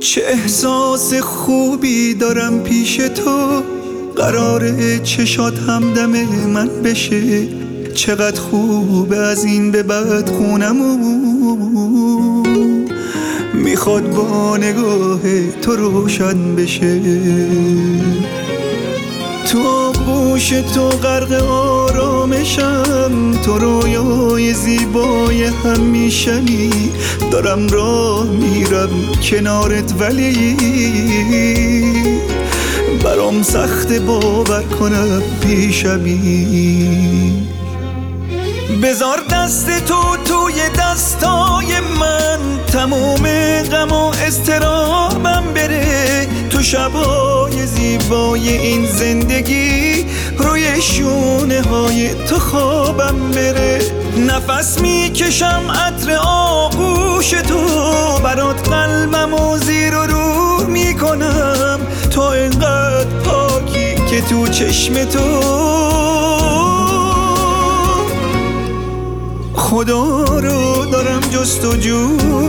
چه احساس خوبی دارم پیش تو، قراره چشات همدم من بشه. چقدر خوبه از این به بعد خونمون میخواد با نگاه تو روشن بشه. تو آغوش تو غرق آرامشم، تو رویای زیبای همیشنی. دارم راه میرم کنارت ولی برام سخت باور کنم پیشمی. بذار دست تو توی دستای من، تموم غم و اضطرابم بره. تو شبای زیبای این زندگی، روی شونه های تو خوابم بره. نفس میکشم عطر آغوش تو، برات قلبم و زیر و رو میکنم. تو اینقدر پاکی که تو چشم تو خدا رو دارم جستجو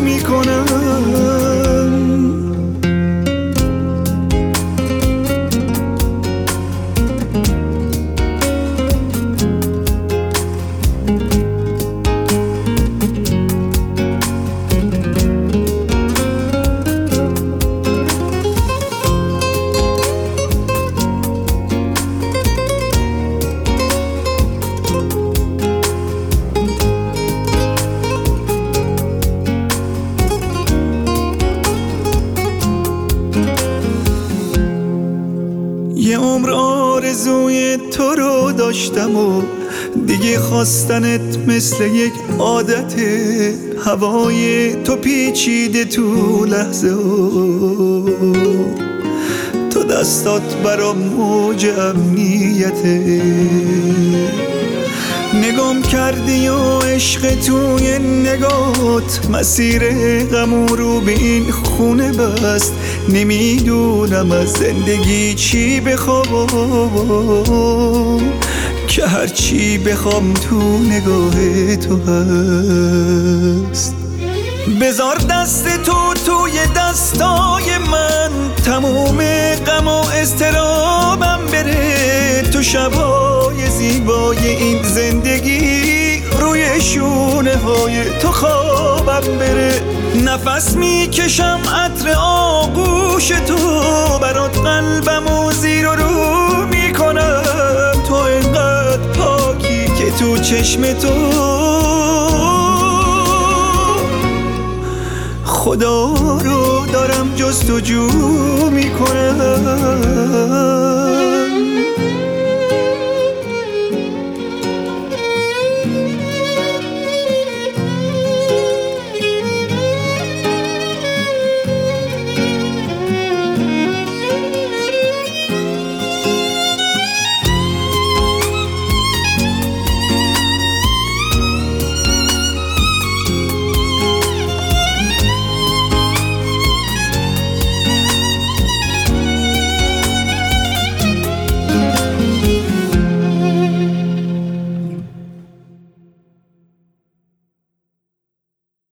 میکنم. یه عمر آرزوی تو رو داشتم و دیگه خواستنت مثل یک عادته. هوای تو پیچیده تو لحظه ها، تو دستات برام موج امنیته. نگام کردی و عشق توی نگات، مسیر غم رو به این خونه بست. نمیدونم از زندگی چی بخوام، که هر چی بخوام تو نگاه تو هست. بذار دست تو توی دستای من، تموم غم و اضطرابم بره. تو شبای زیبای این زندگی، روی شونه های تو خوابم بره. نفس میکشم عطر آغوش تو، برات قلبم و زیر و رو میکنم. تو اینقدر پاکی که تو چشم تو خدا رو دارم جستجو میکنم.